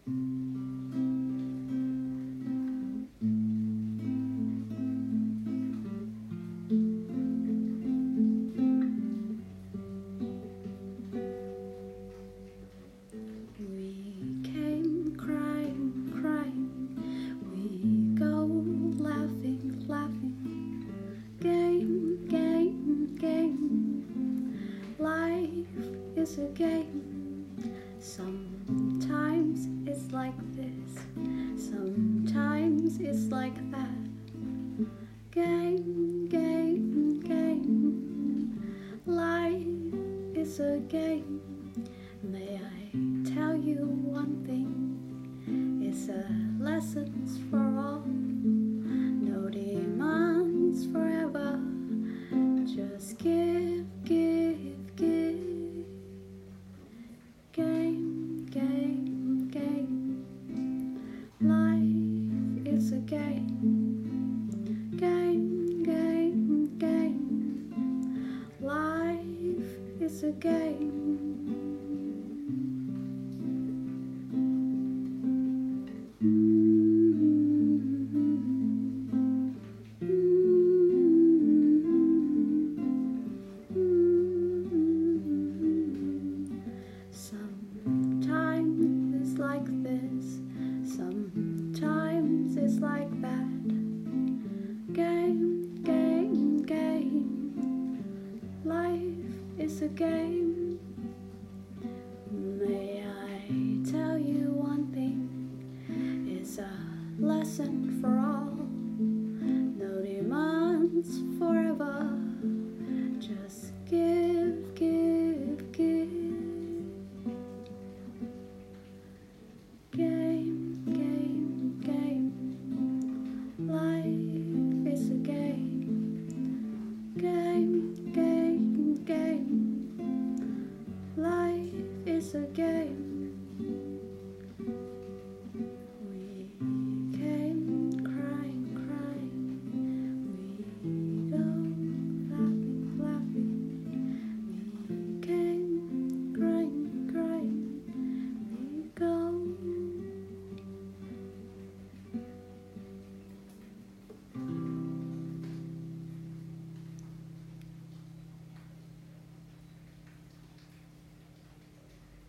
We came crying, crying. We go laughing, laughing. Game, game, game. Life is a game. Sometimes it's like this, sometimes it's like that. Game, game, game. Life is a game. May I tell you one thing? It's a lessons for all. No demands forever. Just give, give, give. Game, game, game. Life is a game. Game, game, game. Life is a game. Sometimes it's like this, sometimes it's like that. Game, game, game. Life is a game. May I tell you one thing? It's a lesson for all. No demands forever. Just give, give, give. Game, game, game. Life is a game. Game, game, game. Life is a game.